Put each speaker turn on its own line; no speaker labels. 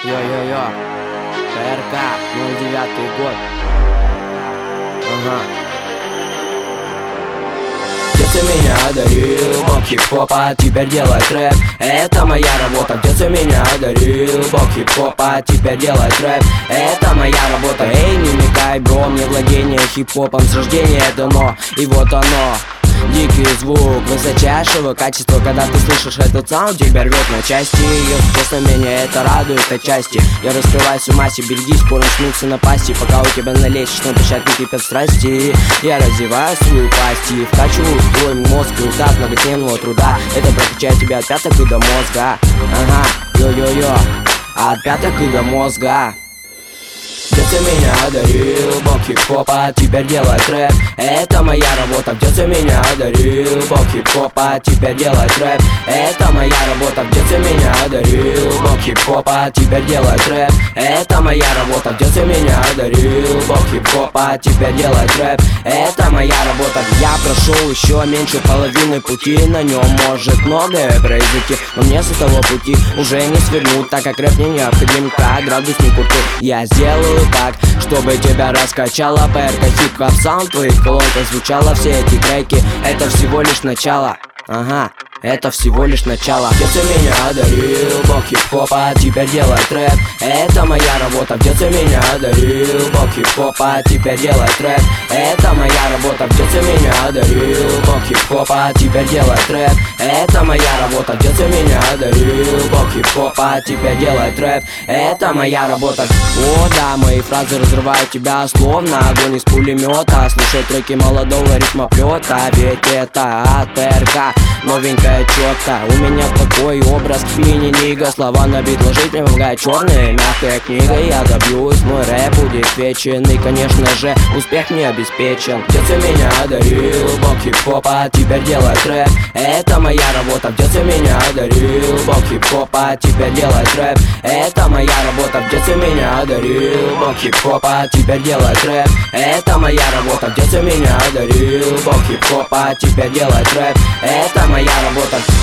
Йо-йо-йо, ПРК, 09 год. Ага. Где ты меня одарил, бог хип-хопа, теперь делай трэп. Это моя работа, где ты меня одарил, бог хип-хопа, теперь делай трэп. Это моя работа, эй, не мекай, бро, мне владение хип-хопом с рождения дано. И вот оно, дикий звук высочайшего качества. Когда ты слышишь этот саунд, тебя рвет на части. Если честно, меня это радует отчасти. Я раскрываюсь в массе, берегись, скоро начнутся напасти. Пока у тебя на лестничном площадке кипят страсти, я развиваю свою пасть и вкачиваю в твой мозг. Результат многотенного труда, это прокачает тебя от пяток и до мозга. Ага, йо-йо-йо, от пяток и до мозга. Где ты меня одарил, бог хип-хопа, теперь делай трэп. Это моя работа, где ты меня одарил, бог хип-хопа, теперь делай трэп. Это моя работа, где ты меня одарил, бог хип-хопа, теперь делай трэп. Это моя работа, где ты меня одарил, бог хип-хопа, теперь делай трэп. Это моя работа. Я прошел еще меньше половины пути, на нем может многое произойти, но мне с этого пути уже не свернуть, так как рэп мне необходим как градусник курты. Я сделаю так, чтобы тебя раскачала ПРК, хип-хоп саунд в твоих колонках звучало. Все эти треки, это всего лишь начало. Ага, это всего лишь начало. Где ты меня одарил, бог хип-хопа, теперь делай трэп. Это моя работа, где ты меня одарил, бог хип-хопа, теперь делай трэп. Это моя работа, где ты меня одарил, бог хип-хопа, теперь делай трэп. Это моя работа, где ты меня одарил, бог хип-хопа, теперь делай трэп. Это моя работа. О да, мои фразы разрывают тебя словно огонь из пулемета. Слушай треки молодого рифмоплета, ведь это от ПРК, новенькая четко. У меня такой образ, мини-нига. Слова на бит ложить мне помогает черная мягкая книга. Я добьюсь, мой рэп будет вечен, и конечно же успех мне обеспечен. Где ты меня одарил, бог хип-хопа, теперь делай трэп. Это моя работа, где ты меня одарил, бог хип-хопа, теперь делай трэп. Это моя работа, где ты меня одарил, бог хип-хопа, теперь делай трэп. Это моя работа, где ты меня одарил, бог хип-хопа, теперь делай трэп. Это моя работа.